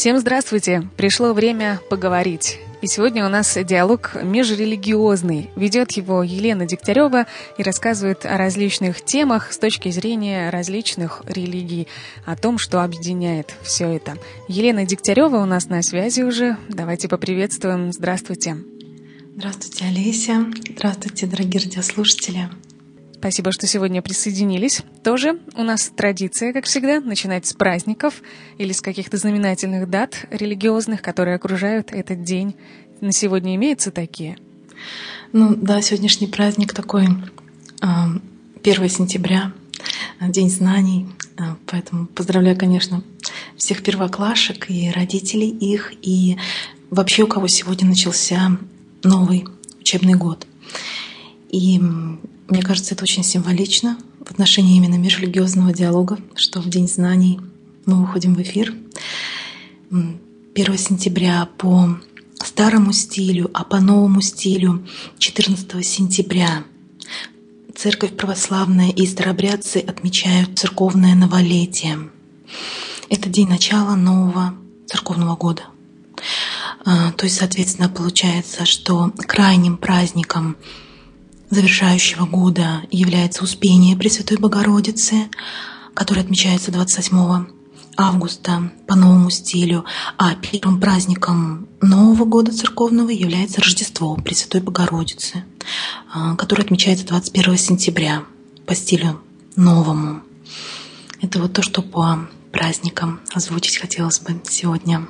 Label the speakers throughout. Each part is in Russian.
Speaker 1: Всем здравствуйте! Пришло время поговорить. И сегодня у нас диалог межрелигиозный. Ведет его Елена Дегтярева и рассказывает о различных темах с точки зрения различных религий, о том, что объединяет все это. Елена Дегтярева у нас на связи уже. Давайте поприветствуем. Здравствуйте.
Speaker 2: Здравствуйте, Олеся. Здравствуйте, дорогие радиослушатели.
Speaker 1: Спасибо, что сегодня присоединились. Тоже у нас традиция, как всегда, начинать с праздников или с каких-то знаменательных дат религиозных, которые окружают этот день. На сегодня имеются такие?
Speaker 2: Да, сегодняшний праздник такой, 1 сентября, День знаний. Поэтому поздравляю, конечно, всех первоклашек и родителей их, и вообще у кого сегодня начался новый учебный год. И мне кажется, это очень символично в отношении именно межрелигиозного диалога, что в День знаний мы выходим в эфир 1 сентября по старому стилю, а по новому стилю 14 сентября. Церковь православная и старообрядцы отмечают церковное новолетие. Это день начала нового церковного года. То есть, соответственно, получается, что крайним праздником завершающего года является Успение Пресвятой Богородицы, которое отмечается 28 августа по новому стилю, а первым праздником Нового года церковного является Рождество Пресвятой Богородицы, которое отмечается 21 сентября по стилю новому. Это вот то, что по праздникам озвучить хотелось бы сегодня.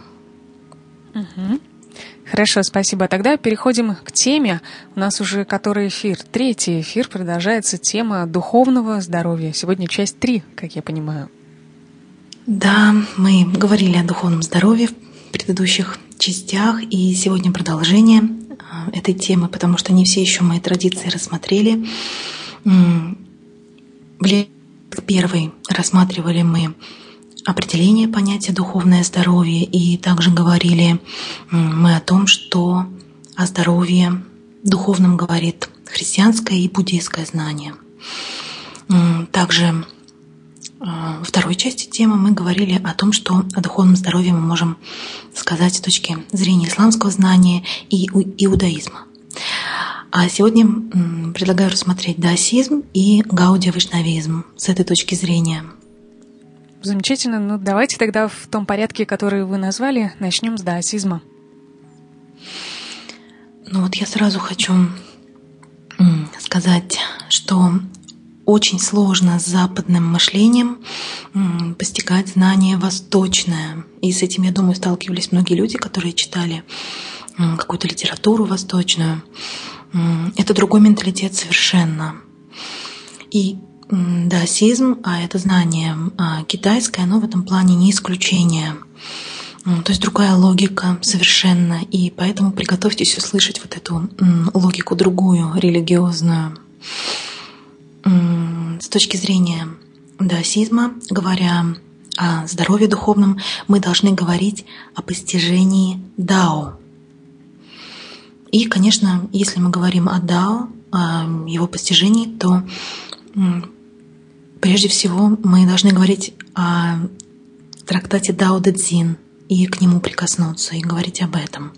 Speaker 1: Хорошо, спасибо. Тогда переходим к теме. У нас уже который эфир? 3-й эфир. Продолжается тема духовного здоровья. Сегодня часть 3, как я понимаю.
Speaker 2: Да, мы говорили о духовном здоровье в предыдущих частях, и сегодня продолжение этой темы, потому что не все еще мои традиции рассмотрели. В первой рассматривали мы определение понятия «духовное здоровье», и также говорили мы о том, что о здоровье духовном говорит христианское и буддийское знание. Также во второй части темы мы говорили о том, что о духовном здоровье мы можем сказать с точки зрения исламского знания и иудаизма. А сегодня предлагаю рассмотреть даосизм и гаудия-вайшнавизм с этой точки зрения.
Speaker 1: Замечательно. Давайте тогда в том порядке, который вы назвали, начнем с даосизма.
Speaker 2: Я сразу хочу сказать, что очень сложно с западным мышлением постигать знание восточное. И с этим, я думаю, сталкивались многие люди, которые читали какую-то литературу восточную. Это другой менталитет совершенно. И даосизм, а это знание китайское, оно в этом плане не исключение. То есть другая логика совершенно. И поэтому приготовьтесь услышать вот эту логику другую, религиозную. С точки зрения даосизма, говоря о здоровье духовном, мы должны говорить о постижении дао. И, конечно, если мы говорим о дао, о его постижении, то прежде всего мы должны говорить о трактате Дао Дэ Цзин и к нему прикоснуться, и говорить об этом.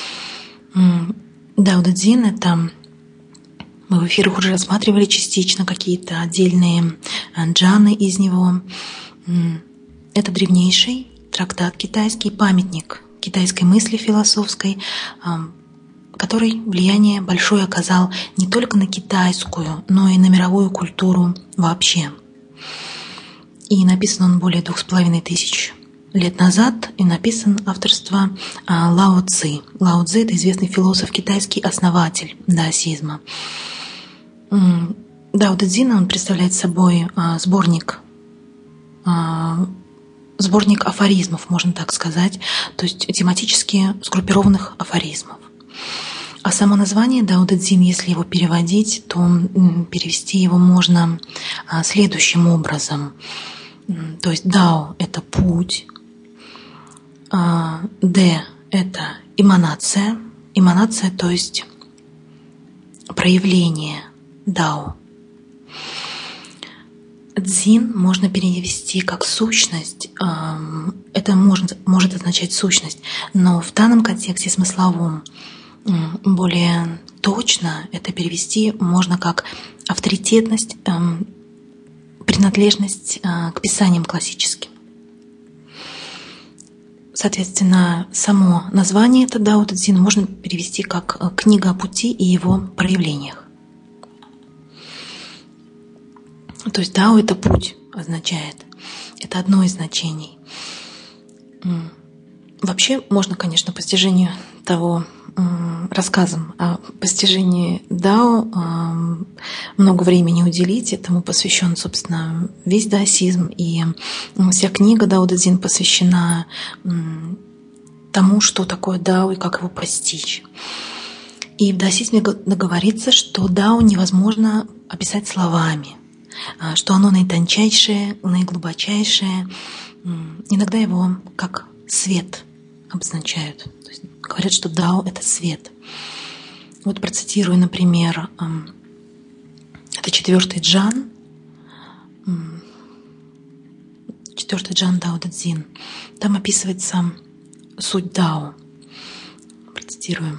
Speaker 2: Дао Дэ Цзин — это мы в эфирах уже рассматривали частично какие-то отдельные джаны из него. Это древнейший трактат китайский, памятник китайской мысли философской, который влияние большое оказал не только на китайскую, но и на мировую культуру вообще. И написан он более 2500 лет назад, и написан авторство Лао Цзи. Лао Цзи — это известный философ китайский, основатель даосизма. Дао Дэ Цзин, он представляет собой сборник афоризмов, можно так сказать, то есть тематически сгруппированных афоризмов. А само название Дао Дэ Цзин, если его переводить, то перевести его можно следующим образом. То есть Дао — это путь, Дэ — это эманация, то есть проявление Дао. Дзин можно перевести как сущность. Это может означать сущность, но в данном контексте смысловом более точно это перевести можно как авторитетность, принадлежность к писаниям классическим. Соответственно, само название это Дао Дэ Цзин можно перевести как «Книга о пути и его проявлениях». То есть Дао — это путь, означает. Это одно из значений. Вообще можно, конечно, постижению того рассказом о постижении Дао много времени уделить. Этому посвящен, собственно, весь даосизм. И вся книга Дао Дэ Цзин посвящена тому, что такое Дао и как его постичь. И в даосизме говорится, что Дао невозможно описать словами, что оно наитончайшее, наиглубочайшее. Иногда его как свет обозначают. То есть говорят, что Дао — это свет. Вот процитирую, например, это 4-й джан, 4-й джан Дао Дэ Цзин. Там описывается суть Дао. Процитирую.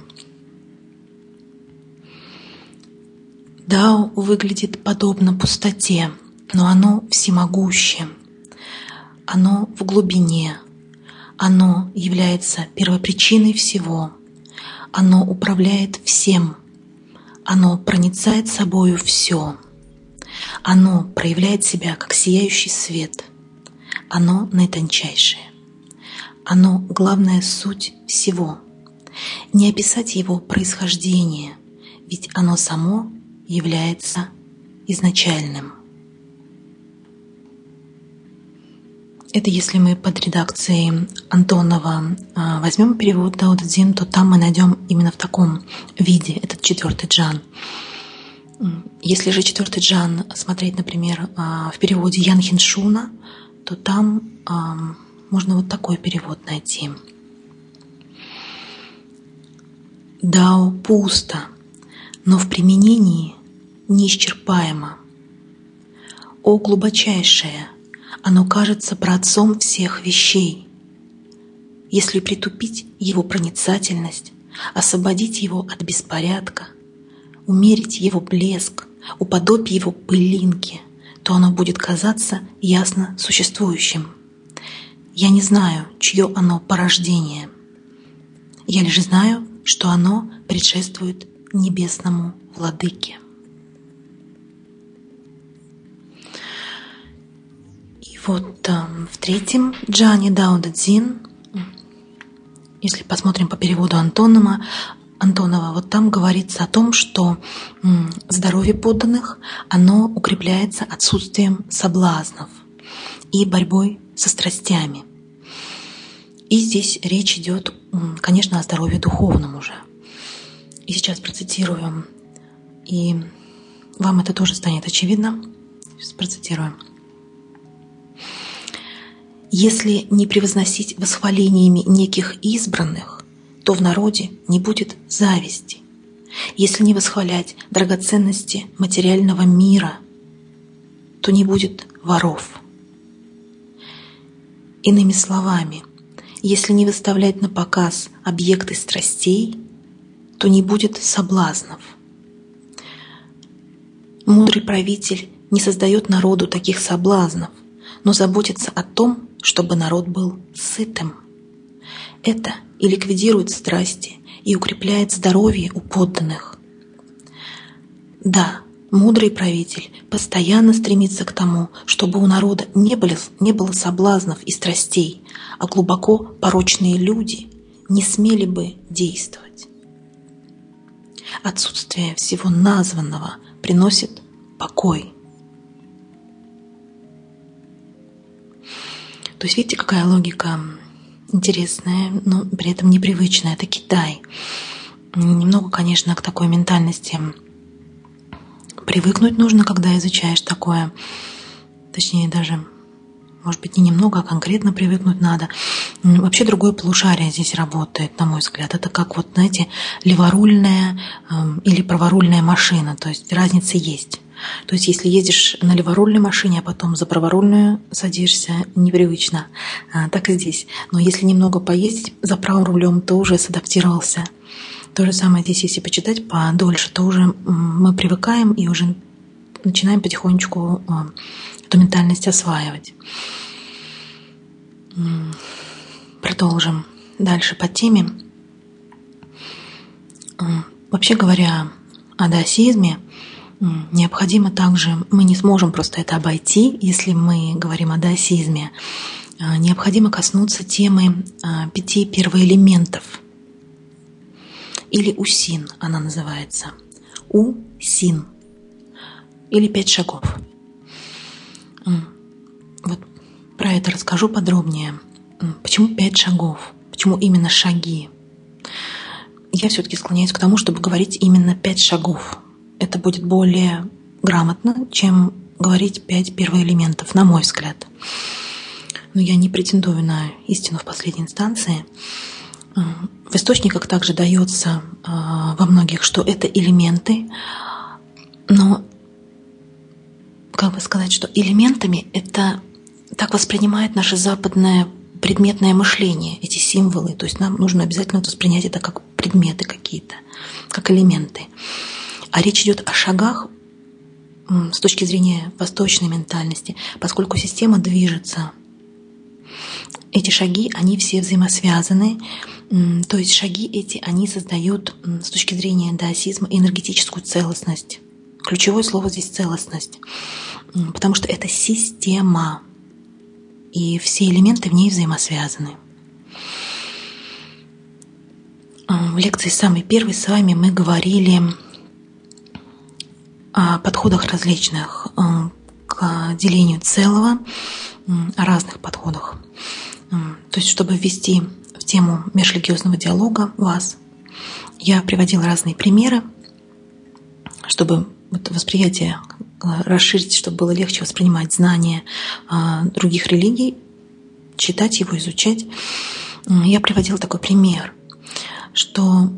Speaker 2: Дао выглядит подобно пустоте, но оно всемогущее. Оно в глубине. Оно является первопричиной всего. Оно управляет всем. Оно проницает собою все. Оно проявляет себя как сияющий свет. Оно наитончайшее. Оно — главная суть всего. Не описать его происхождение, ведь оно само является изначальным. Это если мы под редакцией Антонова возьмем перевод Дао Дэ Цзин, то там мы найдем именно в таком виде этот 4-й джан. Если же 4-й джан смотреть, например, в переводе Ян Хин Шуна, то там можно вот такой перевод найти. Дао пусто, но в применении неисчерпаемо. О глубочайшее! Оно кажется праотцом всех вещей. Если притупить его проницательность, освободить его от беспорядка, умерить его блеск, уподобить его пылинке, то оно будет казаться ясно существующим. Я не знаю, чье оно порождение. Я лишь знаю, что оно предшествует небесному владыке. Вот в 3-м джане Дао Дэ Цзин, если посмотрим по переводу Антонова, вот там говорится о том, что здоровье подданных, оно укрепляется отсутствием соблазнов и борьбой со страстями. И здесь речь идет, конечно, о здоровье духовном уже. И сейчас процитирую, и вам это тоже станет очевидно. Сейчас процитирую. Если не превозносить восхвалениями неких избранных, то в народе не будет зависти. Если не восхвалять драгоценности материального мира, то не будет воров. Иными словами, если не выставлять на показ объекты страстей, то не будет соблазнов. Мудрый правитель не создает народу таких соблазнов, но заботится о том, чтобы народ был сытым. Это и ликвидирует страсти, и укрепляет здоровье у подданных. Да, мудрый правитель постоянно стремится к тому, чтобы у народа не было соблазнов и страстей, а глубоко порочные люди не смели бы действовать. Отсутствие всего названного приносит покой. То есть видите, какая логика интересная, но при этом непривычная. Это Китай. Немного, конечно, к такой ментальности привыкнуть нужно, когда изучаешь такое. Точнее, даже, может быть, не немного, а конкретно привыкнуть надо. Вообще другое полушарие здесь работает, на мой взгляд. Это как, вот, знаете, леворульная или праворульная машина. То есть разница есть. То есть если едешь на леворульной машине, а потом за праворульную садишься, непривычно. Так и здесь. Но если немного поездить за правым рулем, то уже садаптировался. То же самое здесь, если почитать подольше, то уже мы привыкаем и уже начинаем потихонечку эту ментальность осваивать. Продолжим дальше по теме. Вообще говоря о даосизме, необходимо также, мы не сможем просто это обойти, если мы говорим о даосизме, необходимо коснуться темы 5 первоэлементов, или УСИН она называется. УСИН, или 5 шагов. Вот про это расскажу подробнее. Почему 5 шагов? Почему именно шаги? Я все-таки склоняюсь к тому, чтобы говорить именно 5 шагов. Это будет более грамотно, чем говорить 5 первоэлементов, на мой взгляд. Но я не претендую на истину в последней инстанции. В источниках также дается во многих, что это элементы, но как бы сказать, что элементами это так воспринимает наше западное предметное мышление, эти символы. То есть нам нужно обязательно воспринять это как предметы какие-то, как элементы. А речь идет о шагах с точки зрения восточной ментальности, поскольку система движется. Эти шаги, они все взаимосвязаны. То есть шаги эти, они создают с точки зрения даосизма энергетическую целостность. Ключевое слово здесь целостность, потому что это система, и все элементы в ней взаимосвязаны. В лекции самой первой с вами мы говорили о подходах различных к делению целого, о разных подходах. То есть, чтобы ввести в тему межрелигиозного диалога вас, я приводила разные примеры, чтобы восприятие расширить, чтобы было легче воспринимать знания других религий, читать его, изучать. Я приводила такой пример, что,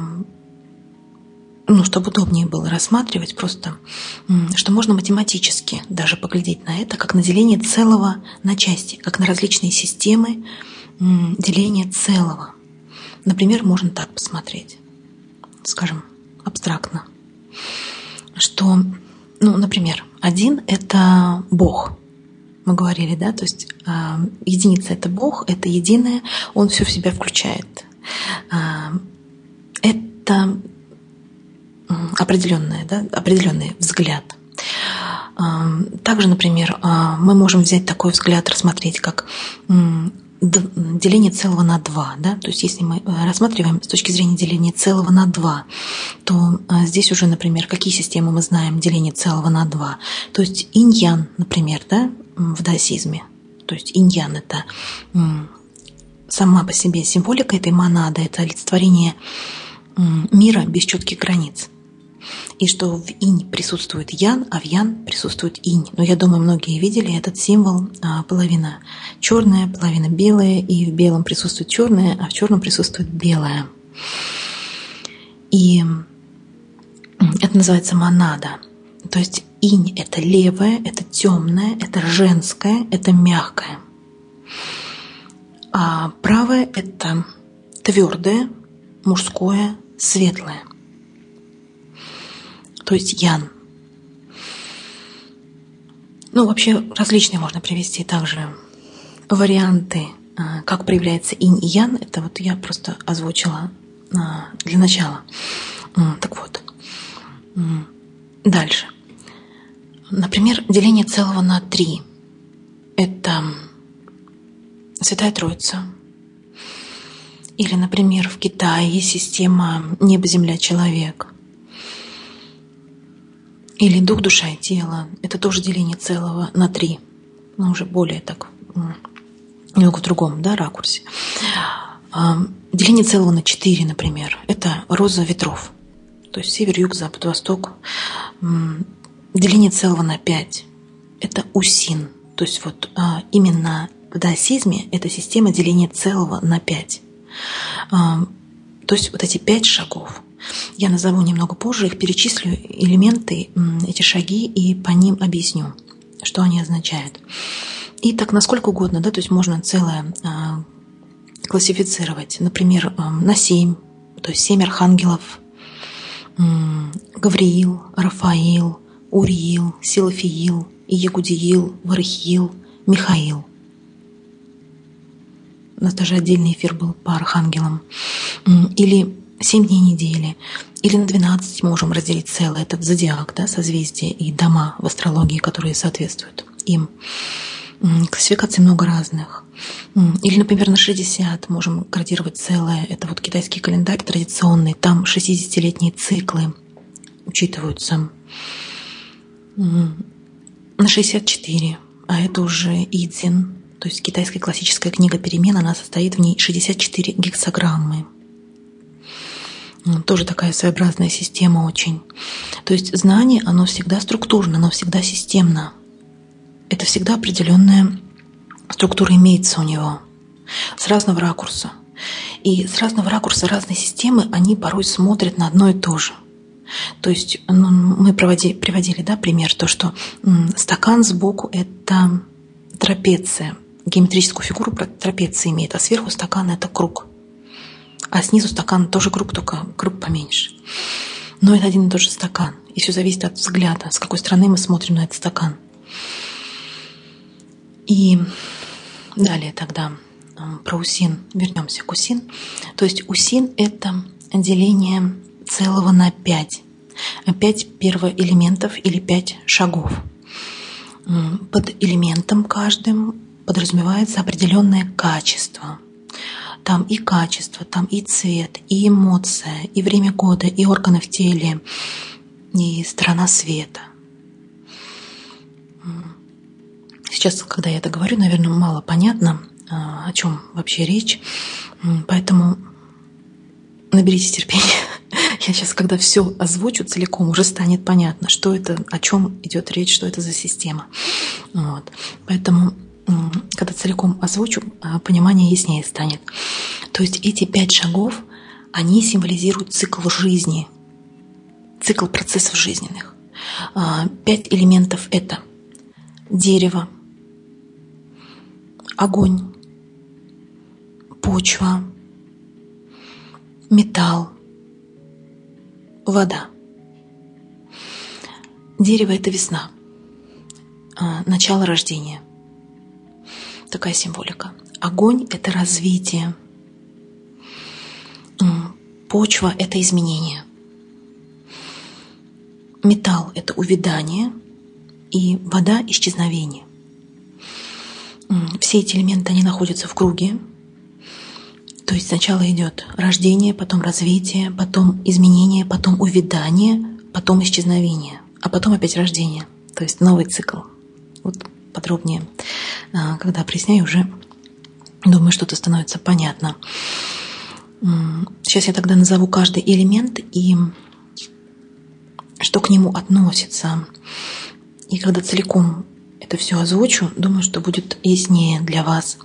Speaker 2: чтобы удобнее было рассматривать просто, что можно математически даже поглядеть на это, как на деление целого на части, как на различные системы деления целого. Например, можно так посмотреть, скажем, абстрактно, что, например, 1 — это Бог. Мы говорили, да, то есть единица — это Бог, это единое, Он все в себя включает. Это определенный взгляд. Также, например, мы можем взять такой взгляд, рассмотреть как деление целого на 2. Да? То есть если мы рассматриваем с точки зрения деления целого на 2, то здесь уже, например, какие системы мы знаем деление целого на 2. То есть инь-ян, например, да, в даосизме. То есть инь-ян — это сама по себе символика этой монады, это олицетворение мира без четких границ. И что в инь присутствует ян, а в ян присутствует инь. Но я думаю, многие видели этот символ: половина черная, половина белая, и в белом присутствует черное, а в черном присутствует белое. И это называется монада. То есть инь — это левое, это темное, это женское, это мягкое. А правое — это твердое, мужское, светлое. То есть ян. Вообще различные можно привести также варианты, как проявляется инь и ян. Это вот я просто озвучила для начала. Так вот. Дальше. Например, деление целого на 3. Это Святая Троица. Или, например, в Китае есть система небо, земля, человек. Или дух, душа и тело. Это тоже деление целого на 3. Но уже более так, немного в другом, да, ракурсе. Деление целого на 4, например. Это роза ветров. То есть север, юг, запад, восток. Деление целого на 5. Это УСИН. То есть вот именно в даосизме это система деления целого на 5. То есть вот эти 5 шагов. Я назову немного позже, их перечислю, элементы, эти шаги, и по ним объясню, что они означают. И так на сколько угодно, да, то есть можно целое классифицировать, например, на 7, то есть 7 архангелов: Гавриил, Рафаил, Уриил, Силафиил, Иегудиил, Варахиил, Михаил. У нас даже отдельный эфир был по архангелам. Или 7 дней недели. Или на 12 можем разделить целое. Это зодиак, да, созвездие и дома в астрологии, которые соответствуют им. Классификаций много разных. Или, например, на 60 можем градировать целое. Это вот китайский календарь традиционный. Там 60-летние циклы учитываются. На 64, а это уже Идзин, то есть китайская классическая книга перемен, она состоит в ней 64 гексаграммы. Тоже такая своеобразная система очень. То есть знание, оно всегда структурно, оно всегда системно. Это всегда определенная структура имеется у него с разного ракурса. И с разного ракурса разные системы, они порой смотрят на одно и то же. То есть мы приводили, да, пример, то, что стакан сбоку – это трапеция, геометрическую фигуру трапеции имеет, а сверху стакан – это круг. А снизу стакан тоже круг, только круг поменьше. Но это один и тот же стакан. И все зависит от взгляда, с какой стороны мы смотрим на этот стакан. И далее тогда про усин. Вернемся к усин. То есть усин – это деление целого на 5. 5 первоэлементов или 5 шагов. Под элементом каждым подразумевается определенное качество. Там и качество, там и цвет, и эмоция, и время года, и органы в теле, и сторона света. Сейчас, когда я это говорю, наверное, мало понятно, о чем вообще речь, поэтому наберитесь терпения. Я сейчас, когда все озвучу целиком, уже станет понятно, что это, о чем идет речь, что это за система. Вот. Поэтому, когда целиком озвучу, понимание яснее станет. То есть эти 5 шагов, они символизируют цикл жизни, цикл процессов жизненных. 5 элементов — это дерево, огонь, почва, металл, вода. Дерево — это весна, начало рождения. Такая символика. Огонь — это развитие. Почва — это изменение. Металл — это увядание. И вода — исчезновение. Все эти элементы, они находятся в круге. То есть сначала идет рождение, потом развитие, потом изменение, потом увядание, потом исчезновение, а потом опять рождение. То есть новый цикл. Вот подробнее, когда проясняю, уже, думаю, что-то становится понятно. Сейчас я тогда назову каждый элемент и что к нему относится. И когда целиком это все озвучу, думаю, что будет яснее для вас.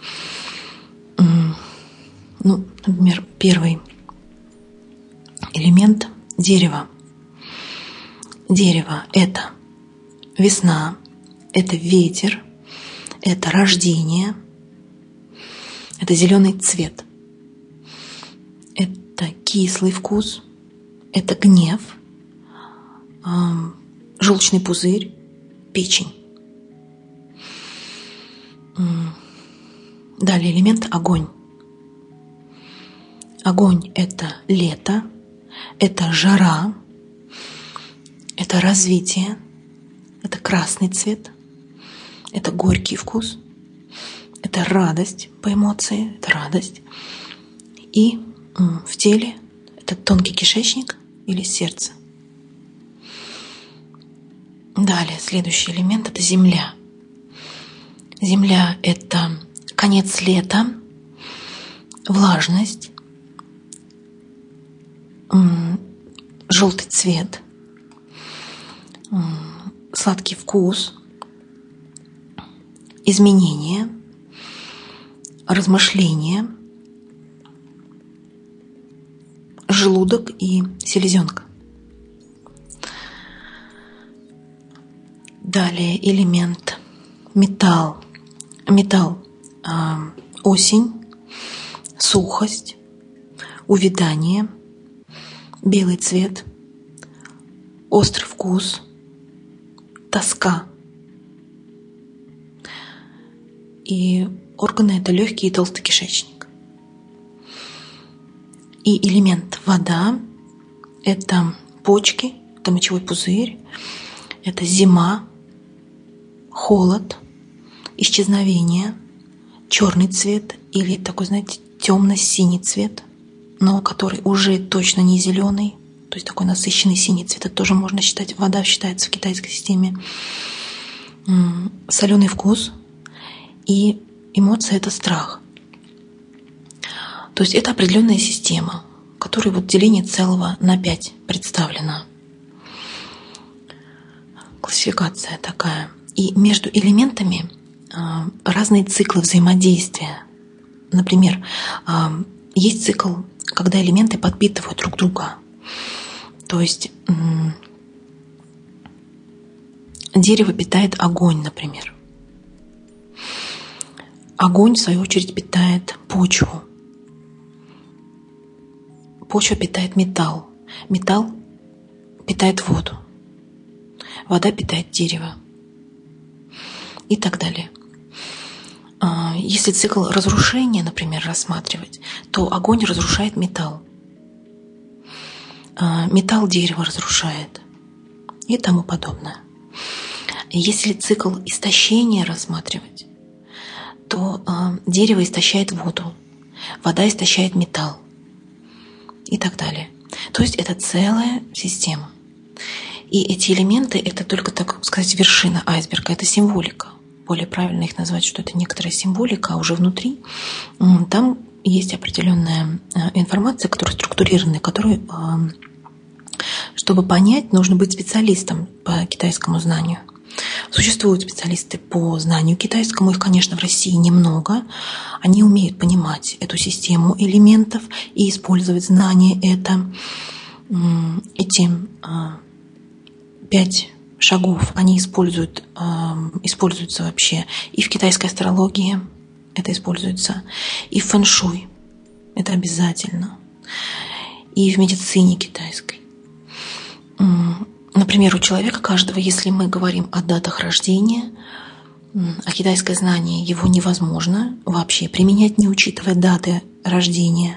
Speaker 2: Ну, например, первый элемент — дерево. Дерево — это весна, это ветер, это рождение, это зеленый цвет, это кислый вкус, это гнев, желчный пузырь, печень. Далее элемент — огонь. Огонь — это лето, это жара, это развитие, это красный цвет, это горький вкус, это радость по эмоции, это радость. И в теле это тонкий кишечник или сердце. Далее следующий элемент — это земля. Земля — это конец лета, влажность, желтый цвет, сладкий вкус, изменение, размышление, желудок и селезенка. Далее элемент металл. Металл осень, сухость, увядание, белый цвет, острый вкус, тоска. И органы — это легкий и толстый кишечник. И элемент вода — это почки, это мочевой пузырь, это зима, холод, исчезновение, черный цвет или такой, знаете, темно-синий цвет, но который уже точно не зеленый, то есть такой насыщенный синий цвет. Это тоже можно считать, вода считается в китайской системе. Соленый вкус и эмоция — это страх. То есть это определенная система, в которой вот деление целого на 5 представлено. Классификация такая. И между элементами разные циклы взаимодействия. Например, есть цикл, когда элементы подпитывают друг друга. То есть дерево питает огонь, например. Огонь, в свою очередь, питает почву. Почва питает металл. Металл питает воду. Вода питает дерево. И так далее. Если цикл разрушения, например, рассматривать, то огонь разрушает металл. Металл дерево разрушает и тому подобное. Если цикл истощения рассматривать, то дерево истощает воду, вода истощает металл и так далее. То есть это целая система. И эти элементы — это только, так сказать, вершина айсберга, это символика. Более правильно их назвать, что это некоторая символика, а уже внутри там есть определенная информация, которая структурированная, которую, чтобы понять, нужно быть специалистом по китайскому знанию. Существуют специалисты по знанию китайскому, их, конечно, в России немного. Они умеют понимать эту систему элементов и использовать знания эти 5 шагов, они используются вообще и в китайской астрологии, это используется, и в фэн-шуй, это обязательно, и в медицине китайской. Например, у человека каждого, если мы говорим о датах рождения, а китайское знание его невозможно вообще применять, не учитывая даты рождения.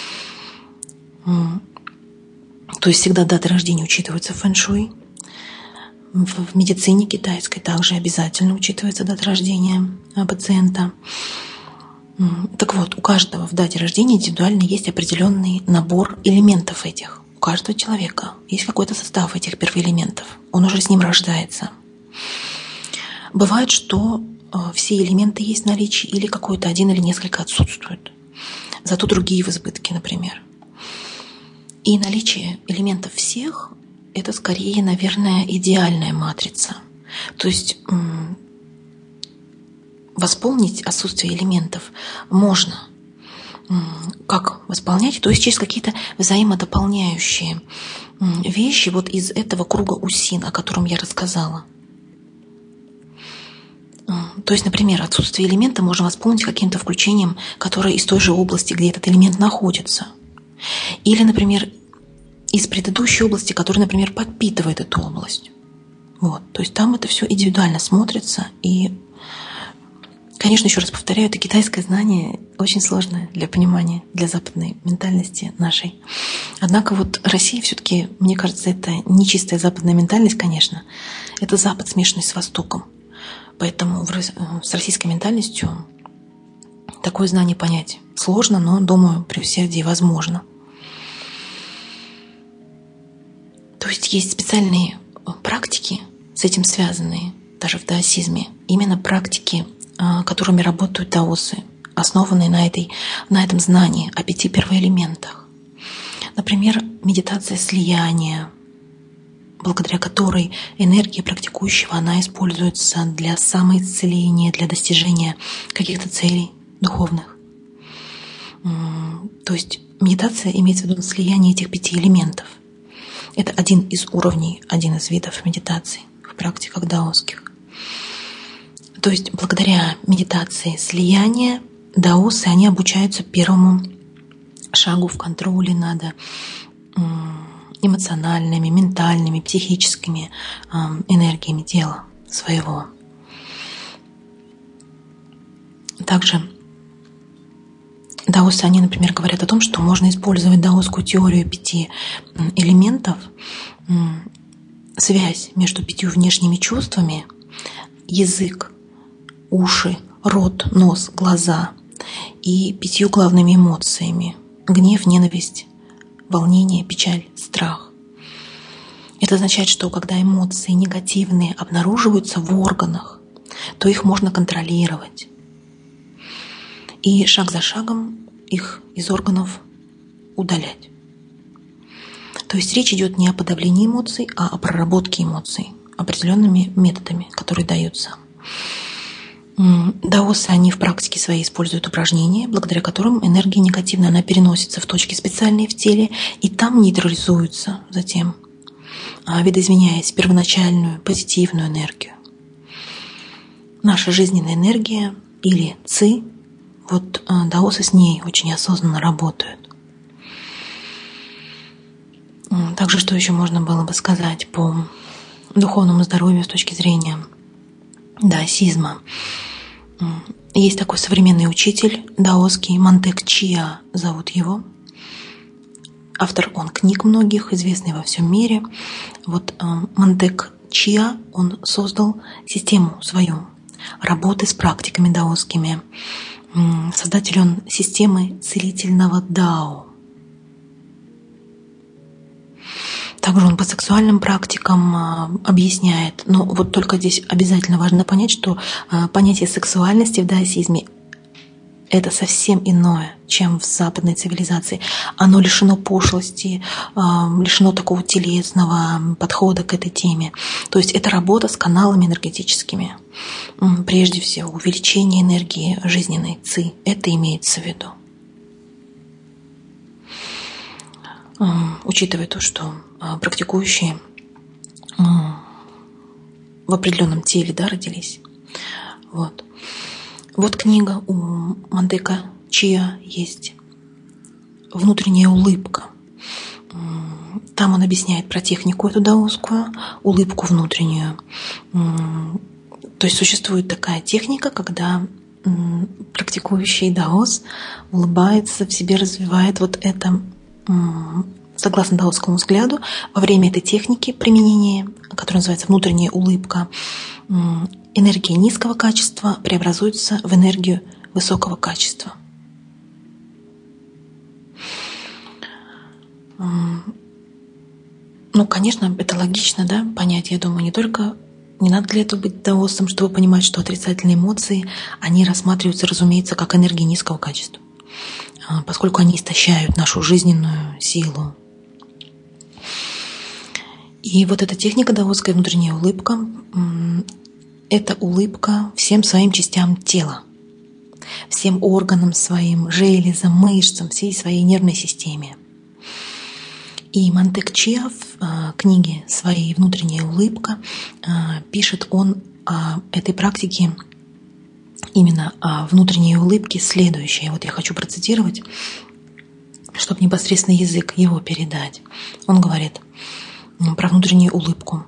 Speaker 2: То есть всегда даты рождения учитываются в фэн-шуй. В медицине китайской также обязательно учитывается дата рождения пациента. Так вот, у каждого в дате рождения индивидуально есть определенный набор элементов этих. У каждого человека есть какой-то состав этих первоэлементов. Он уже с ним рождается. Бывает, что все элементы есть в наличии или какой-то один или несколько отсутствуют. Зато другие в избытке, например. И наличие элементов всех — это скорее, наверное, идеальная матрица. То есть восполнить отсутствие элементов можно. Как восполнять? То есть через какие-то взаимодополняющие вещи вот из этого круга усин, о котором я рассказала. То есть, например, отсутствие элемента можно восполнить каким-то включением, которое из той же области, где этот элемент находится. Или, например, из предыдущей области, которая, например, подпитывает эту область. Вот. То есть там это все индивидуально смотрится. И, конечно, еще раз повторяю, это китайское знание очень сложное для понимания, для западной ментальности нашей. Однако вот Россия все-таки, мне кажется, это не чистая западная ментальность, конечно. Это Запад, смешанный с Востоком. Поэтому с российской ментальностью такое знание понять сложно, но, думаю, при усердии возможно. То есть есть специальные практики, с этим связанные, даже в даосизме, именно практики, которыми работают даосы, основанные на этом знании о 5 первоэлементах. Например, медитация слияния, благодаря которой энергия практикующего, она используется для самоисцеления, для достижения каких-то целей духовных. То есть Медитация имеется в виду слияние этих 5 элементов. Это один из уровней, один из видов медитации в практиках даосских. То есть благодаря медитации слияния даосы, они обучаются первому шагу в контроле над эмоциональными, ментальными, психическими энергиями тела своего. Также даосы, они, например, говорят о том, что можно использовать даосскую теорию 5 элементов, связь между 5 внешними чувствами, язык, уши, рот, нос, глаза и 5 главными эмоциями: гнев, ненависть, волнение, печаль, страх. Это означает, что когда эмоции негативные обнаруживаются в органах, то их можно контролировать. И шаг за шагом их из органов удалять. То есть речь идет не о подавлении эмоций, а о проработке эмоций определенными методами, которые даются. Даосы, они в практике своей используют упражнения, благодаря которым энергия негативная, она переносится в точки специальные в теле, и там нейтрализуется затем, видоизменяясь в первоначальную позитивную энергию. Наша жизненная энергия или ци, вот даосы с ней очень осознанно работают. Также что еще можно было бы сказать по духовному здоровью с точки зрения даосизма? Есть такой современный учитель даосский, Мантек Чиа зовут его. Автор он книг многих, известный во всем мире. Вот Мантек Чиа, он создал систему свою работы с практиками даосскими. Создатель он системы целительного дао. Также он по сексуальным практикам объясняет. Но вот только здесь обязательно важно понять, что понятие сексуальности в даосизме — это совсем иное, чем в западной цивилизации. Оно лишено пошлости, лишено такого телесного подхода к этой теме. То есть это работа с каналами энергетическими. Прежде всего, увеличение энергии жизненной ци. Это имеется в виду. Учитывая то, что практикующие в определенном теле, да, родились. Вот книга у Мантека Чиа есть «Внутренняя улыбка». Там он объясняет про технику эту даосскую, улыбку внутреннюю. То есть существует такая техника, когда практикующий даос улыбается, в себе развивает вот это. Согласно даосскому взгляду, во время этой техники применения, которая называется внутренняя улыбка, энергия низкого качества преобразуется в энергию высокого качества. Ну, конечно, это логично, да, понять, я думаю, не надо для этого быть даосом, чтобы понимать, что отрицательные эмоции, они рассматриваются, разумеется, как энергия низкого качества, поскольку они истощают нашу жизненную силу. И вот эта техника даосская внутренняя улыбка — это улыбка всем своим частям тела, всем органам своим, железам, мышцам, всей своей нервной системе. И Мантек Чиа в книге своей «Внутренняя улыбка» пишет он о этой практике, именно о внутренней улыбке, следующее. Вот я хочу процитировать, чтобы непосредственно язык его передать. Он говорит про внутреннюю улыбку.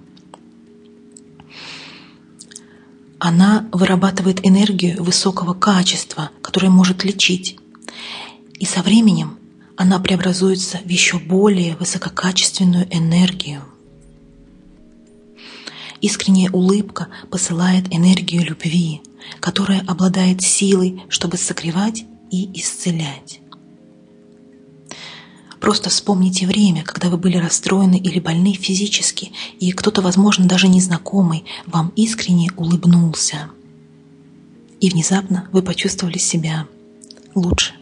Speaker 2: Она вырабатывает энергию высокого качества, которая может лечить. И со временем она преобразуется в еще более высококачественную энергию. Искренняя улыбка посылает энергию любви, которая обладает силой, чтобы согревать и исцелять. Просто вспомните время, когда вы были расстроены или больны физически, и кто-то, возможно, даже незнакомый, вам искренне улыбнулся. И внезапно вы почувствовали себя лучше.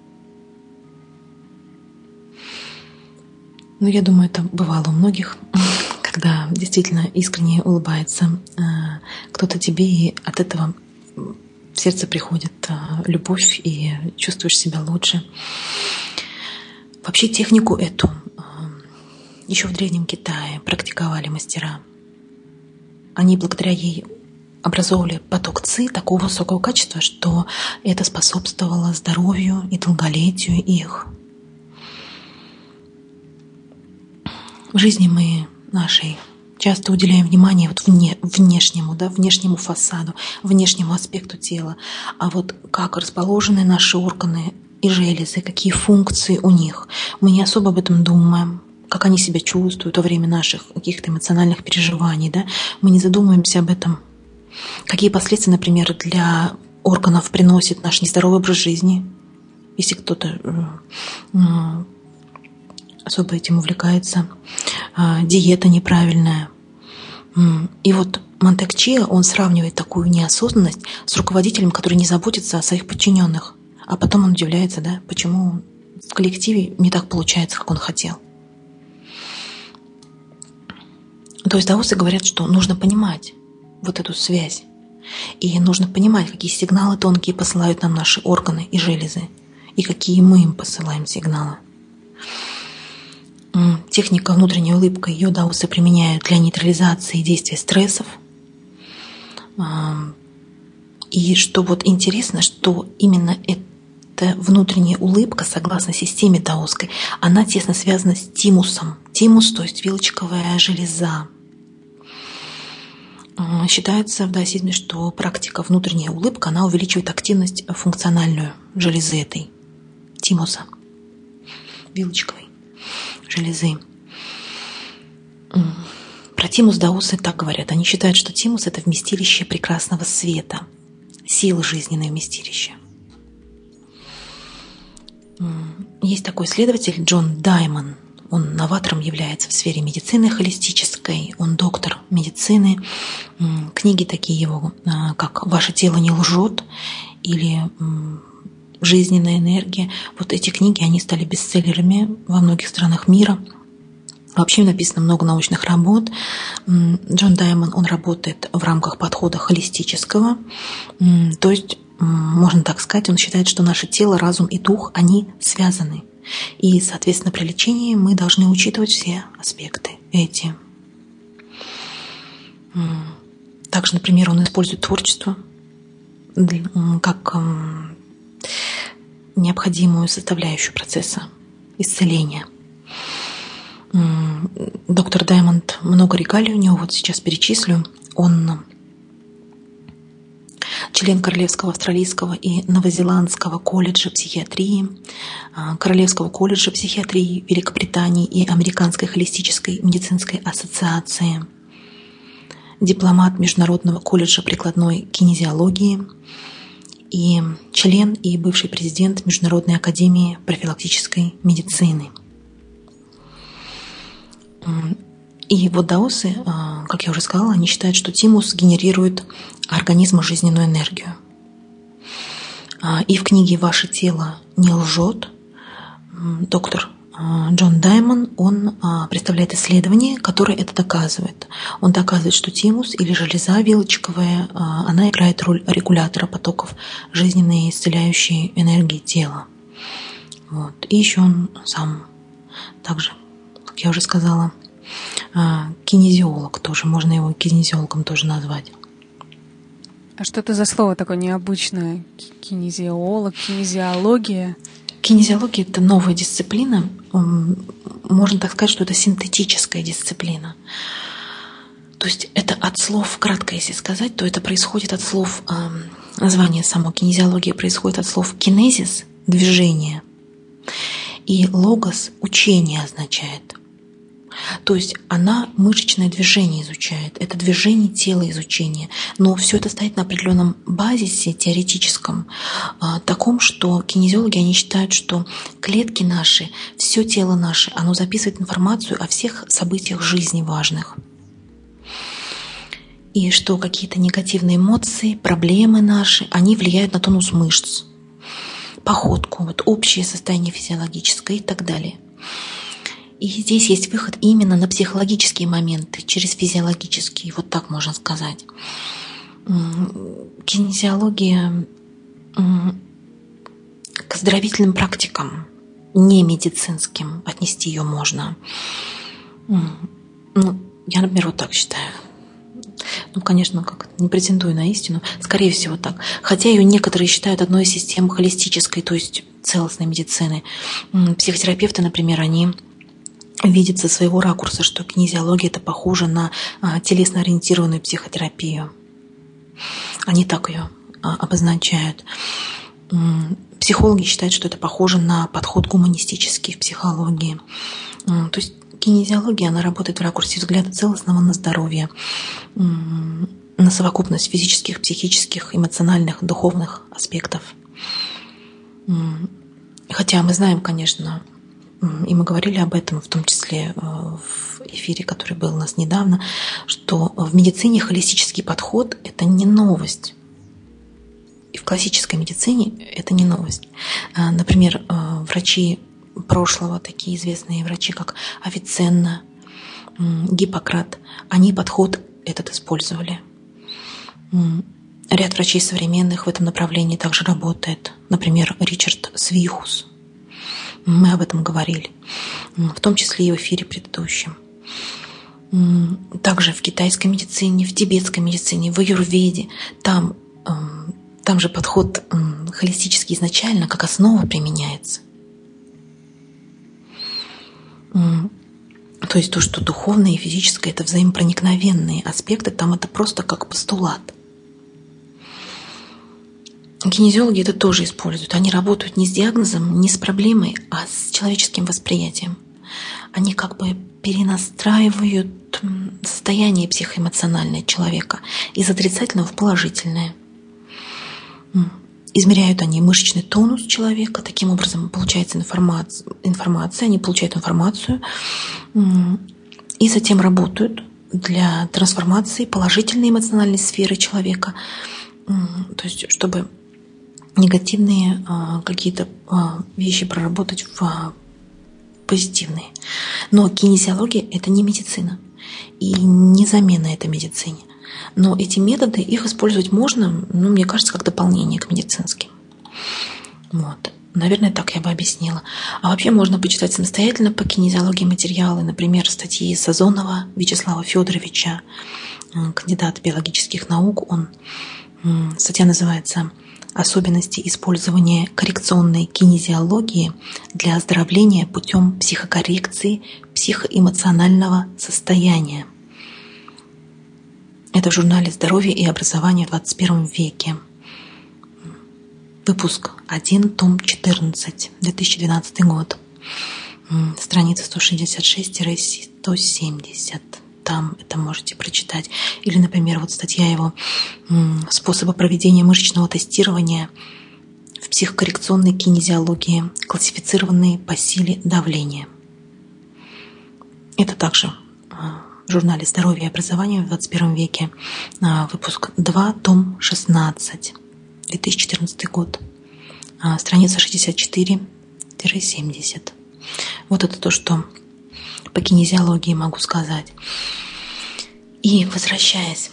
Speaker 2: Ну, я думаю, это бывало у многих, когда действительно искренне улыбается кто-то тебе, и от этого в сердце приходит любовь, и чувствуешь себя лучше. Вообще технику эту еще в Древнем Китае практиковали мастера. Они благодаря ей образовывали поток ци такого высокого качества, что это способствовало здоровью и долголетию их. В жизни мы нашей часто уделяем внимание вот внешнему фасаду, внешнему аспекту тела. А вот как расположены наши органы и железы, какие функции у них, мы не особо об этом думаем, как они себя чувствуют во время наших каких-то эмоциональных переживаний. Да? Мы не задумываемся об этом. Какие последствия, например, для органов приносит наш нездоровый образ жизни, если кто-то особо этим увлекается, диета неправильная. И вот Монтек Чиа, он сравнивает такую неосознанность с руководителем, который не заботится о своих подчиненных. А потом он удивляется, да, почему в коллективе не так получается, как он хотел. То есть даосы говорят, что нужно понимать вот эту связь. И нужно понимать, какие сигналы тонкие посылают нам наши органы и железы, и какие мы им посылаем сигналы. Техника внутренней улыбки, ее даосы применяют для нейтрализации действия стрессов. И что вот интересно, что именно эта внутренняя улыбка, согласно системе даосской, она тесно связана с тимусом. Тимус, то есть вилочковая железа. Считается в даосизме, что практика внутренняя улыбка, она увеличивает активность функциональную железы этой тимуса, вилочковой железы. Про тимус даосы так говорят. Они считают, что тимус — это вместилище прекрасного света, силы жизненное вместилище. Есть такой исследователь Джон Даймон. Он новатором является в сфере медицины холистической, он доктор медицины. Книги такие его, как «Ваше тело не лжет» или «Жизненная энергия». Вот эти книги, они стали бестселлерами во многих странах мира. Вообще написано много научных работ. Джон Даймон, он работает в рамках подхода холистического. То есть, можно так сказать, он считает, что наше тело, разум и дух, они связаны. И, соответственно, при лечении мы должны учитывать все аспекты эти. Также, например, он использует творчество как необходимую составляющую процесса исцеления. Доктор Даймонд много регалий у него, вот сейчас перечислю. Он член Королевского австралийского и новозеландского колледжа психиатрии, Королевского колледжа психиатрии Великобритании и Американской холистической медицинской ассоциации, дипломат Международного колледжа прикладной кинезиологии и член и бывший президент Международной академии профилактической медицины. И вот даосы, как я уже сказала, они считают, что тимус генерирует организму жизненную энергию. И в книге «Ваше тело не лжет» доктор Джон Даймон, он представляет исследование, которое это доказывает. Он доказывает, что тимус или железа вилочковая, она играет роль регулятора потоков жизненной и исцеляющей энергии тела. Вот. И еще он сам также, как я уже сказала, кинезиолог тоже, можно его кинезиологом тоже назвать.
Speaker 1: А что это за слово такое необычное? Кинезиолог, кинезиология?
Speaker 2: Кинезиология — это новая дисциплина. Можно так сказать, что это синтетическая дисциплина. То есть это от слов, кратко если сказать, то это происходит от слов, название само кинезиология происходит от слов кинезис — движение, и логос — учение означает. То есть она мышечное движение изучает, это движение тела изучение. Но все это стоит на определенном базисе теоретическом, таком, что кинезиологи, они считают, что клетки наши, все тело наше, оно записывает информацию о всех событиях жизни важных. И что какие-то негативные эмоции, проблемы наши, они влияют на тонус мышц, походку, вот общее состояние физиологическое и так далее. И здесь есть выход именно на психологические моменты, через физиологические, вот так можно сказать. Кинезиология к оздоровительным практикам не медицинским отнести ее можно. Я, например, вот так считаю. Конечно, не претендую на истину. Скорее всего, так. Хотя ее некоторые считают одной из систем холистической, то есть целостной медицины. Психотерапевты, например, они видят со своего ракурса, что кинезиология – это похоже на телесно-ориентированную психотерапию. Они так ее обозначают. Психологи считают, что это похоже на подход гуманистический в психологии. То есть кинезиология, она работает в ракурсе взгляда целостного на здоровье, на совокупность физических, психических, эмоциональных, духовных аспектов. Хотя мы знаем, конечно, и мы говорили об этом, в том числе в эфире, который был у нас недавно, что в медицине холистический подход – это не новость. И в классической медицине это не новость. Например, врачи прошлого, такие известные врачи, как Авиценна, Гиппократ, они подход этот использовали. Ряд врачей современных в этом направлении также работает. Например, Ричард Свихус. Мы об этом говорили, в том числе и в эфире предыдущем. Также в китайской медицине, в тибетской медицине, в аюрведе, там же подход холистический изначально как основа применяется. То есть то, что духовное и физическое – это взаимопроникновенные аспекты, там это просто как постулат. Кинезиологи это тоже используют. Они работают не с диагнозом, не с проблемой, а с человеческим восприятием. Они как бы перенастраивают состояние психоэмоциональное человека из отрицательного в положительное. Измеряют они мышечный тонус человека, таким образом получается информация, они получают информацию и затем работают для трансформации положительной эмоциональной сферы человека, то есть чтобы негативные какие-то вещи проработать в позитивные. Но кинезиология – это не медицина и не замена этой медицине. Но эти методы, их использовать можно, мне кажется, как дополнение к медицинским. Наверное, так я бы объяснила. А вообще можно почитать самостоятельно по кинезиологии материалы, например, статьи Сазонова Вячеслава Федоровича, кандидат биологических наук. Статья называется «Особенности использования коррекционной кинезиологии для оздоровления путем психокоррекции психоэмоционального состояния». Это в журнале «Здоровье и образование в 21 веке». Выпуск 1, том 14, 2012 год. Страница 166-170. Там это можете прочитать. Или, например, статья его «Способы проведения мышечного тестирования в психокоррекционной кинезиологии, классифицированные по силе давления». Это также в журнале «Здоровье и образование в 21 веке», выпуск 2, том 16, 2014 год, страница 64-70. Вот это то, что по кинезиологии могу сказать. И возвращаясь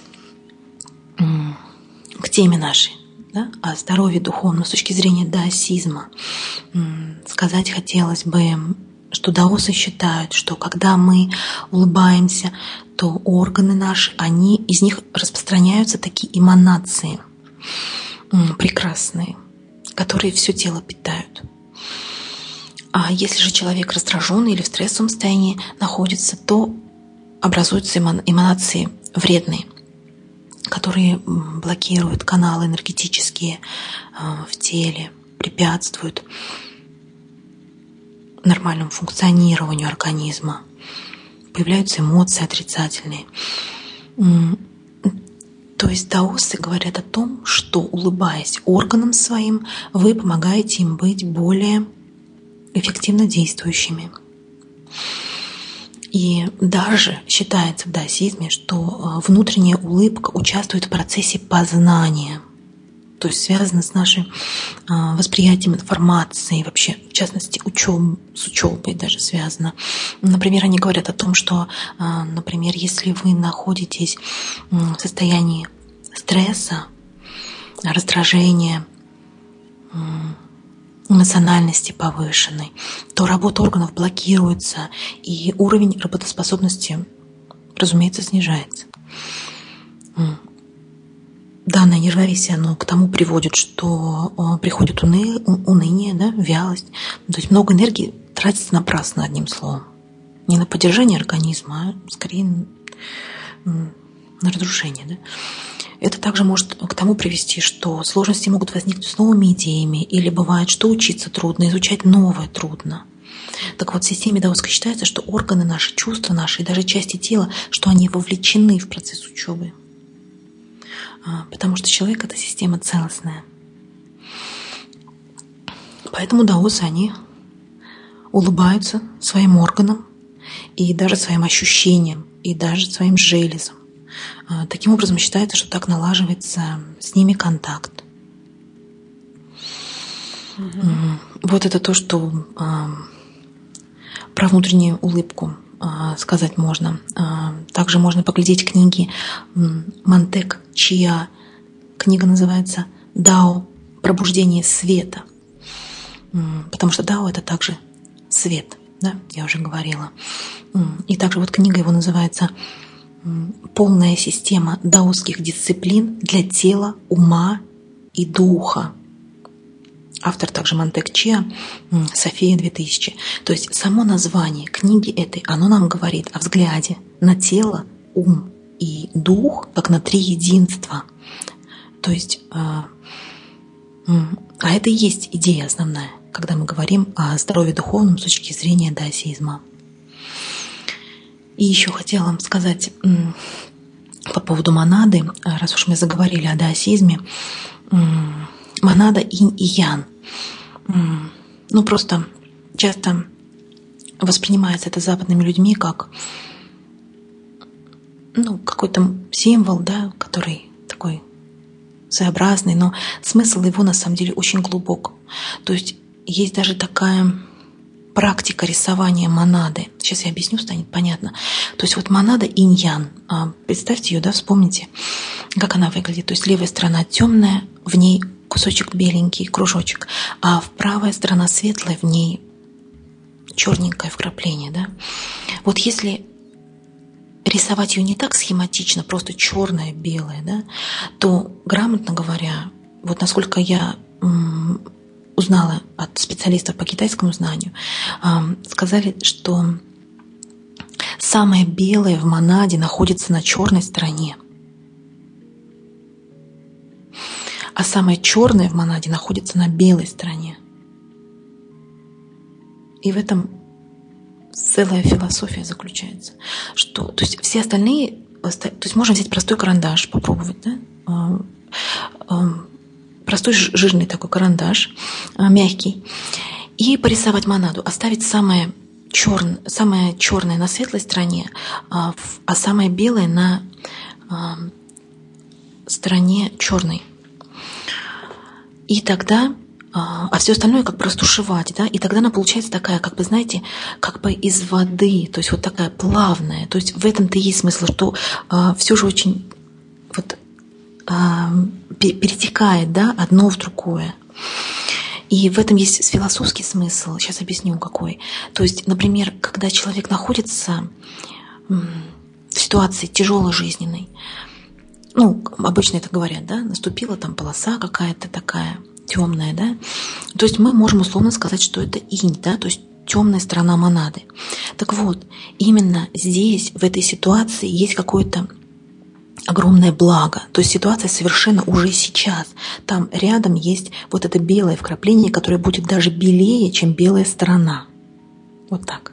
Speaker 2: к теме нашей, о здоровье духовном с точки зрения даосизма, сказать хотелось бы, что даосы считают, что когда мы улыбаемся, то органы наши, из них распространяются такие эманации прекрасные, которые все тело питают. А если же человек раздраженный или в стрессовом состоянии находится, то образуются эманации вредные, которые блокируют каналы энергетические в теле, препятствуют нормальному функционированию организма. Появляются эмоции отрицательные. То есть даосы говорят о том, что, улыбаясь органам своим, вы помогаете им быть более эффективно действующими. И даже считается в даосизме, что внутренняя улыбка участвует в процессе познания, то есть связано с нашим восприятием информации, вообще, в частности, с учебой даже связано. Например, они говорят о том, что, например, если вы находитесь в состоянии стресса, раздражения, эмоциональности повышенной, то работа органов блокируется, и уровень работоспособности, разумеется, снижается. Данное неравновесие, оно к тому приводит, что приходит уныние, да, вялость. То есть много энергии тратится напрасно, одним словом. Не на поддержание организма, а скорее на разрушение. Да? Это также может к тому привести, что сложности могут возникнуть с новыми идеями, или бывает, что учиться трудно, изучать новое трудно. Так вот, в системе даосской считается, что органы наши, чувства наши и даже части тела, что они вовлечены в процесс учебы. Потому что человек — это система целостная. Поэтому даосы, они улыбаются своим органам и даже своим ощущениям, и даже своим железам. Таким образом, считается, что так налаживается с ними контакт. Вот это то, что про внутреннюю улыбку сказать можно. Также можно поглядеть книги Монтек Чиа. Книга называется «Дао. Пробуждение света». Потому что дао — это также свет, да, я уже говорила. И также вот книга его называется «Полная система даосских дисциплин для тела, ума и духа». Автор также Монтек Чиа, София 2000. То есть само название книги этой, оно нам говорит о взгляде на тело, ум и дух, как на три единства. То есть, это и есть идея основная, когда мы говорим о здоровье духовном с точки зрения даосизма. И еще хотела вам сказать по поводу монады, раз уж мы заговорили о даосизме. Монада инь и ян. Ну, просто часто воспринимается это западными людьми как какой-то символ, да, который такой своеобразный, но смысл его на самом деле очень глубок. То есть есть даже такая практика рисования монады. Сейчас я объясню, станет понятно. То есть вот монада инь-ян. Представьте ее, да, вспомните, как она выглядит. То есть левая сторона темная, в ней кусочек беленький, кружочек, а правая сторона светлая, в ней черненькое вкрапление, да. Вот если рисовать ее не так схематично, просто черное, белое, да, то, грамотно говоря, вот насколько я узнала от специалистов по китайскому знанию, сказали, что самое белое в монаде находится на черной стороне, а самое черное в монаде находится на белой стороне. И в этом целая философия заключается. Что, то есть все остальные, то есть можно взять простой карандаш, попробовать, да? Простой жирный такой карандаш, мягкий, и порисовать монаду, оставить самое черное на светлой стороне, а самое белое на стороне черной. И тогда, все остальное как бы растушевать, да, и тогда она получается такая, как бы, знаете, как бы из воды, то есть вот такая плавная. То есть в этом-то и есть смысл, что все же очень вот перетекает, да, одно в другое. И в этом есть философский смысл. Сейчас объясню, какой. То есть, например, когда человек находится в ситуации тяжелой жизненной, обычно это говорят, да, наступила там полоса какая-то такая темная, да, то есть мы можем условно сказать, что это инь, да, то есть темная сторона монады. Так вот, именно здесь, в этой ситуации, есть какое-то огромное благо. То есть ситуация совершенно уже сейчас. Там рядом есть вот это белое вкрапление, которое будет даже белее, чем белая сторона. Вот так.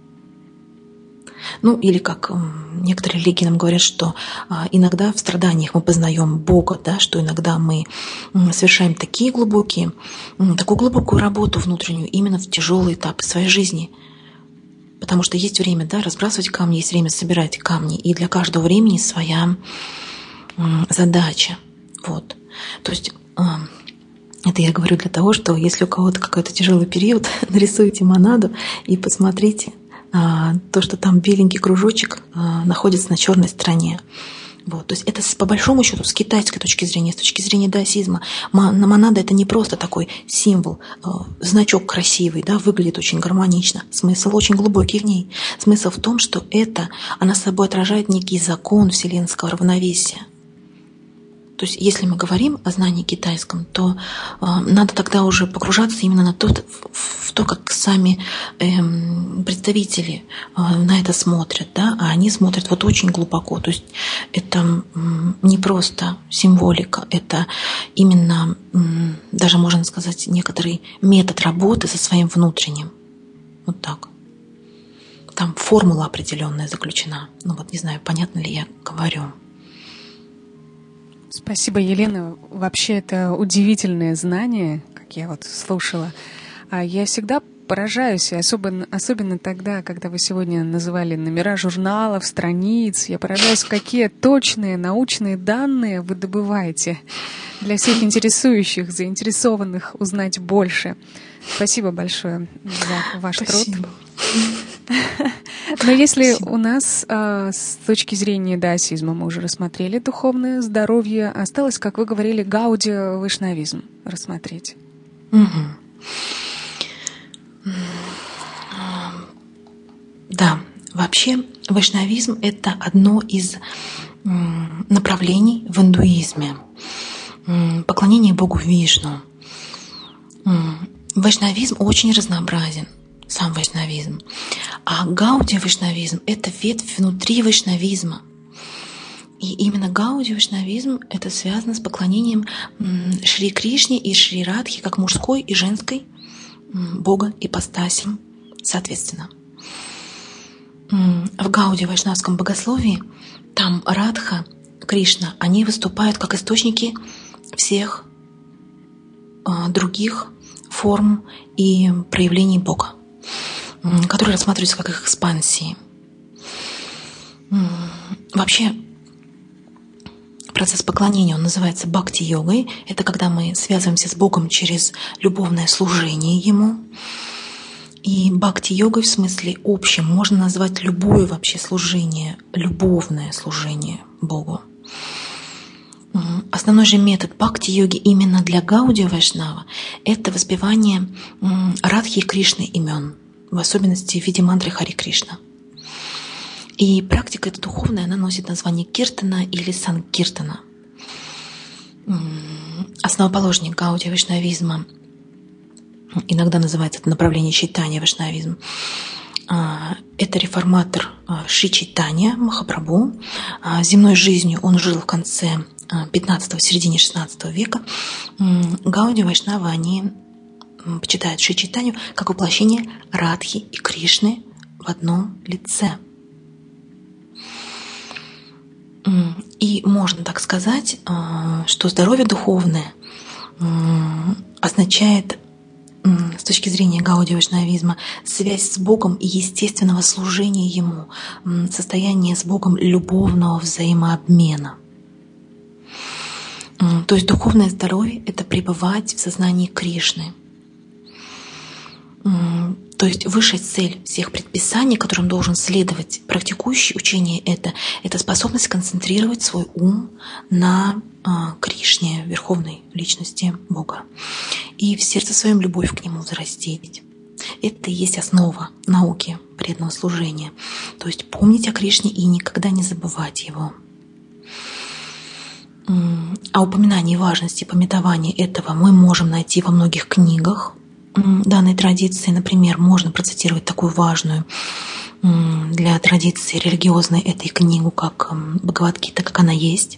Speaker 2: Или как некоторые религии нам говорят, что иногда в страданиях мы познаем Бога, да, что иногда мы совершаем такую глубокую работу внутреннюю именно в тяжелые этапы своей жизни. Потому что есть время, да, разбрасывать камни, есть время собирать камни, и для каждого времени своя задача. Вот. То есть это я говорю для того, что если у кого-то какой-то тяжелый период, нарисуйте монаду и посмотрите то, что там беленький кружочек находится на черной стороне. Вот. То есть это по большому счету с китайской точки зрения, с точки зрения даосизма, монада — это не просто такой символ, значок красивый, да, выглядит очень гармонично. Смысл очень глубокий в ней. Смысл в том, что она собой отражает некий закон вселенского равновесия. То есть если мы говорим о знании китайском, то надо тогда уже погружаться именно в то, как сами представители на это смотрят, да? А они смотрят вот очень глубоко. То есть это не просто символика, это именно, даже можно сказать, некоторый метод работы со своим внутренним. Вот так. Там формула определенная заключена. Ну вот не знаю, понятно ли я говорю.
Speaker 1: Спасибо, Елена. Вообще, это удивительное знание, как я вот слушала. Я всегда поражаюсь, и особенно тогда, когда вы сегодня называли номера журналов, страниц, я поражаюсь, какие точные научные данные вы добываете для всех интересующих, заинтересованных узнать больше. Спасибо большое за ваш труд. Но если у нас с точки зрения даосизма мы уже рассмотрели духовное здоровье, осталось, как вы говорили, гаудио-вайшнавизм рассмотреть.
Speaker 2: Да, вообще вайшнавизм — это одно из направлений в индуизме. Поклонение Богу Вишну. Вайшнавизм очень разнообразен, сам вайшнавизм. А гаудия-вайшнавизм — это ветвь внутри вайшнавизма. И именно гаудия-вайшнавизм — это связано с поклонением Шри Кришне и Шри Радхи как мужской и женской Бога ипостаси, соответственно. В гаудия-вайшнавском богословии там Радха, Кришна, они выступают как источники всех других форм и проявлений Бога, которые рассматриваются как их экспансии. Вообще, процесс поклонения, он называется бхакти-йогой. Это когда мы связываемся с Богом через любовное служение Ему. И бхакти-йогой в смысле общем можно назвать любое вообще служение, любовное служение Богу. Основной же метод бхакти-йоги именно для гаудия-вайшнава — это воспевание Радхи и Кришны имен, в особенности в виде мантры Хари Кришна. И практика эта духовная, она носит название киртана или санкиртана. Основоположник гаудия-вайшнавизма, иногда называется это направление чайтанья-вайшнавизм, это реформатор Шри Чайтанья Махапрабху. Земной жизнью он жил в конце 15-го, середине 16 века. Гаудия-вайшнавы, они почитают Шри Чайтанью как воплощение Радхи и Кришны в одном лице. И можно так сказать, что здоровье духовное означает, с точки зрения гаудия-вайшнавизма, связь с Богом и естественного служения Ему, состояние с Богом любовного взаимообмена. То есть духовное здоровье — это пребывать в сознании Кришны. То есть высшая цель всех предписаний, которым должен следовать практикующий учение, это способность концентрировать свой ум на Кришне, верховной личности Бога, и в сердце своем любовь к Нему взрастить. Это и есть основа науки преданного служения. То есть помнить о Кришне и никогда не забывать Его. А упоминание важности памятования этого мы можем найти во многих книгах данной традиции. Например, можно процитировать такую важную для традиции религиозной этой книгу, как Бхагавад-гита, как она есть.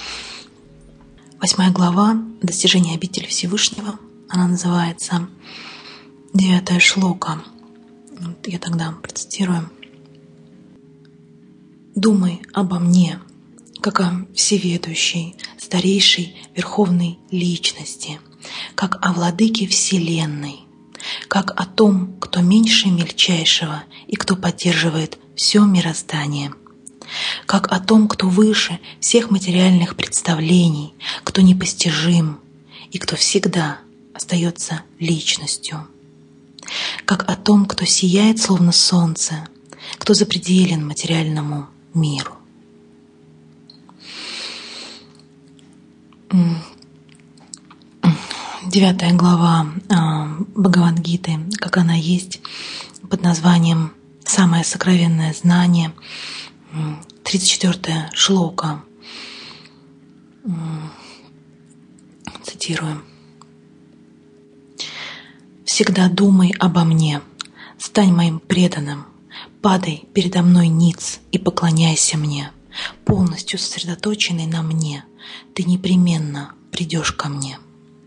Speaker 2: 8 глава «Достижение обители Всевышнего». Она называется 9 шлока. Я тогда процитирую. «Думай обо мне, как о всеведущей, старейшей верховной личности, как о владыке Вселенной, как о том, кто меньше мельчайшего и кто поддерживает все мироздание, как о том, кто выше всех материальных представлений, кто непостижим и кто всегда остается личностью, как о том, кто сияет словно солнце, кто запределен материальному миру». 9 глава Бхагавад-гиты, как она есть, под названием «Самое сокровенное знание», 34 шлока. Цитирую. «Всегда думай обо мне, стань моим преданным, падай передо мной ниц и поклоняйся мне, полностью сосредоточенный на мне, ты непременно придешь ко мне».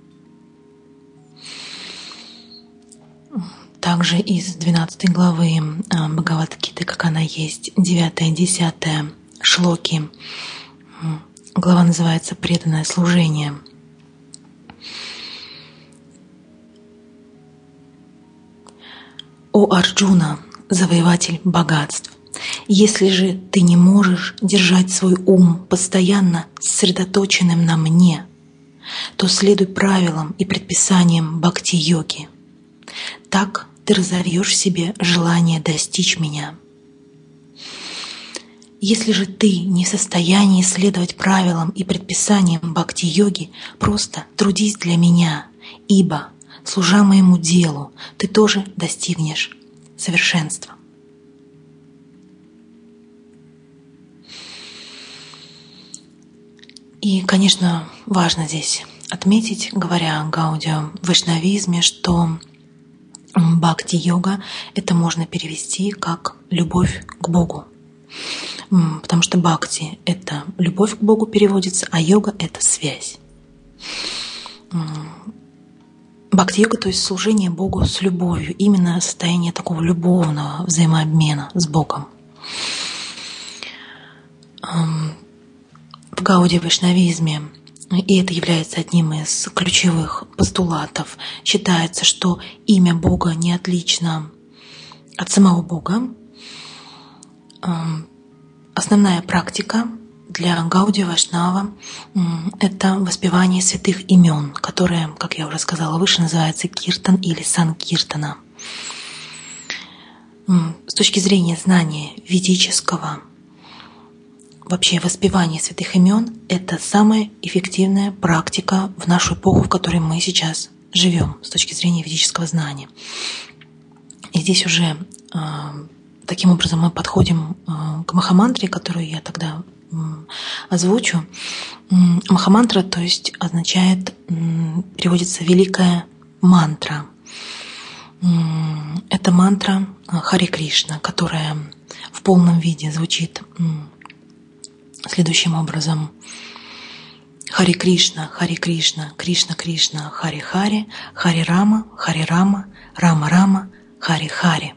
Speaker 2: Также из 12 главы Бхагавад-гиты, как она есть, 9-10 шлоки. Глава называется «Преданное служение». «О Арджуна, завоеватель богатств, если же ты не можешь держать свой ум постоянно сосредоточенным на мне, то следуй правилам и предписаниям бхакти-йоги. Так ты разовьешь в себе желание достичь меня. Если же ты не в состоянии следовать правилам и предписаниям бхакти-йоги, просто трудись для меня, ибо, служа моему делу, ты тоже достигнешь совершенства». И, конечно, важно здесь отметить, говоря о гаудио-вайшнавизме, что бхакти-йога — это можно перевести как «любовь к Богу». Потому что бхакти — это любовь к Богу переводится, а йога — это связь. Бхакти-йога, то есть служение Богу с любовью, именно состояние такого любовного взаимообмена с Богом. В гаудия-вайшнавизме, и это является одним из ключевых постулатов, считается, что имя Бога не отлично от самого Бога. Основная практика для гаудия-вайшнава — это воспевание святых имен, которые, как я уже сказала выше, называется киртан или санкиртана. С точки зрения знания ведического, вообще воспевание святых имен — это самая эффективная практика в нашу эпоху, в которой мы сейчас живем, с точки зрения ведического знания. И здесь уже таким образом мы подходим к махамантре, которую я тогда озвучу. Махамантра, то есть означает, переводится «великая мантра». Это мантра Харе Кришна, которая в полном виде звучит следующим образом: Харе Кришна, Кришна Кришна, Харе Харе, Харе Рама, Рама Рама, Харе Харе.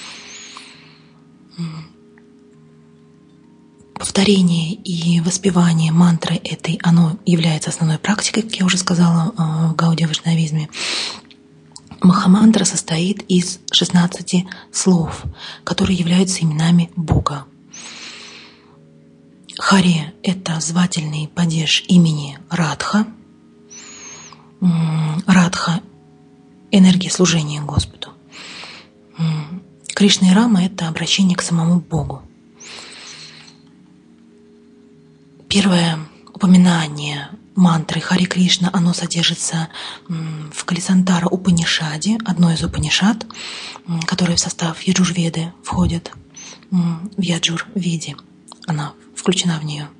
Speaker 2: Повторение и воспевание мантры этой, оно является основной практикой, как я уже сказала, в гаудия-вайшнавизме. Махамантра состоит из 16 слов, которые являются именами Бога. Харе — это звательный падеж имени Радха. Радха — энергия служения Господу. Кришна и Рама — это обращение к самому Богу. Первое упоминание мантры Харе Кришна, оно содержится в Калисантара Упанишаде, одной из Упанишад, которая в состав Яджур-веды входит, в Яджур-веде. Она включена в нее.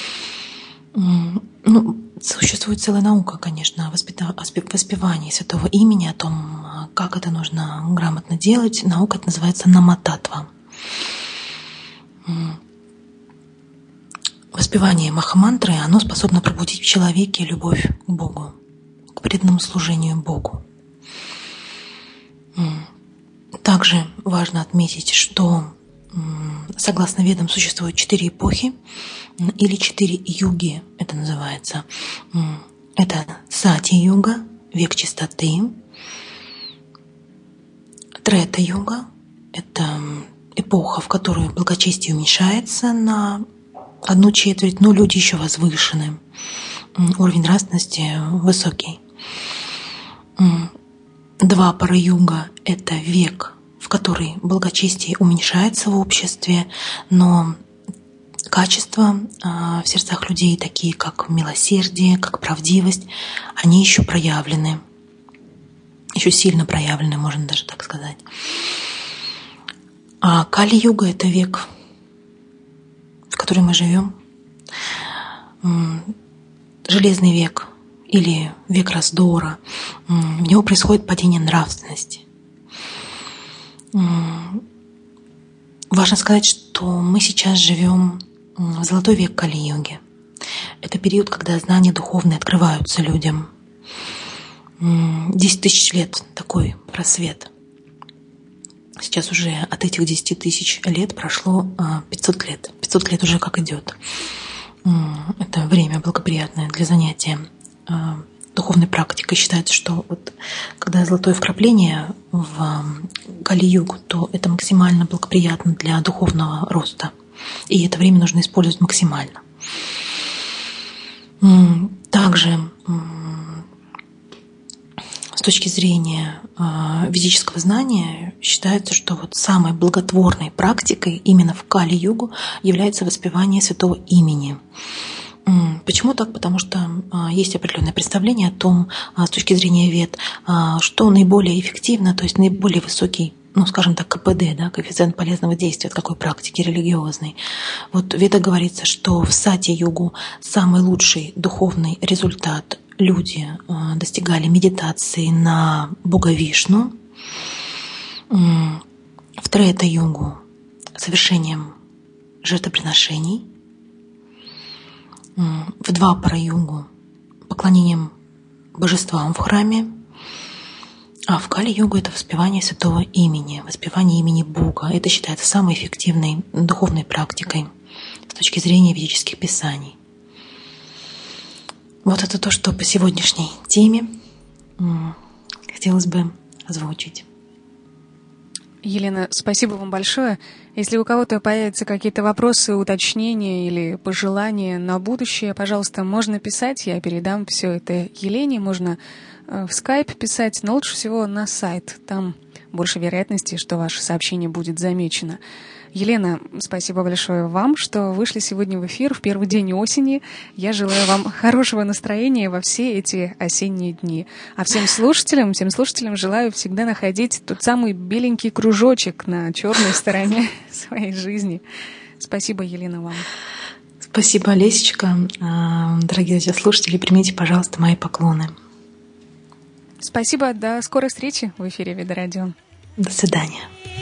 Speaker 2: Существует целая наука, конечно, о воспевании святого имени, о том, как это нужно грамотно делать. Наука это называется намататва. Воспевание махамантры, оно способно пробудить в человеке любовь к Богу, к преданному служению Богу. Также важно отметить, что согласно ведам существует 4 эпохи или 4 юги, это называется. Это Сати-юга, век чистоты. Трета-юга — это эпоха, в которую благочестие уменьшается на 1/4, но люди еще возвышены, уровень нравственности высокий. Двапара-юга — это век, в который благочестие уменьшается в обществе, но качества в сердцах людей, такие как милосердие, как правдивость, они еще проявлены, еще сильно проявлены, можно даже так сказать. А Кали-юга — это век, в который мы живем, железный век или век раздора. В него происходит падение нравственности. Важно сказать, что мы сейчас живем в золотой век Кали-юги. Это период, когда знания духовные открываются людям. 10 тысяч лет такой просвет. Сейчас уже от этих 10 тысяч лет прошло 500 лет. 500 лет уже как идет. Это время благоприятное для занятия духовной практикой. Считается, что вот когда золотое вкрапление в Кали-югу, то это максимально благоприятно для духовного роста. И это время нужно использовать максимально. Также с точки зрения ведического знания считается, что вот самой благотворной практикой именно в Кали-югу является воспевание святого имени. Почему так? Потому что есть определенное представление о том, с точки зрения вед, что наиболее эффективно, то есть наиболее высокий, скажем так, КПД, да, коэффициент полезного действия от какой практики религиозной. Вот в ведах говорится, что в Сати-югу самый лучший духовный результат люди достигали медитации на Бога Вишну, в Трета-югу совершением жертвоприношений, в Двапара-югу поклонением божествам в храме, а в Кали-югу это воспевание святого имени, воспевание имени Бога. Это считается самой эффективной духовной практикой с точки зрения ведических писаний. Вот это то, что по сегодняшней теме хотелось бы озвучить.
Speaker 1: Елена, спасибо вам большое. Если у кого-то появятся какие-то вопросы, уточнения или пожелания на будущее, пожалуйста, можно писать, я передам все это Елене. Можно в Skype писать, но лучше всего на сайт. Там больше вероятности, что ваше сообщение будет замечено. Елена, спасибо большое вам, что вышли сегодня в эфир в первый день осени. Я желаю вам хорошего настроения во все эти осенние дни. А всем слушателям желаю всегда находить тот самый беленький кружочек на черной стороне своей жизни. Спасибо, Елена, вам.
Speaker 2: Спасибо, Олесечка. Дорогие слушатели, примите, пожалуйста, мои поклоны.
Speaker 1: Спасибо. До скорой встречи в эфире Веда Радио.
Speaker 2: До свидания.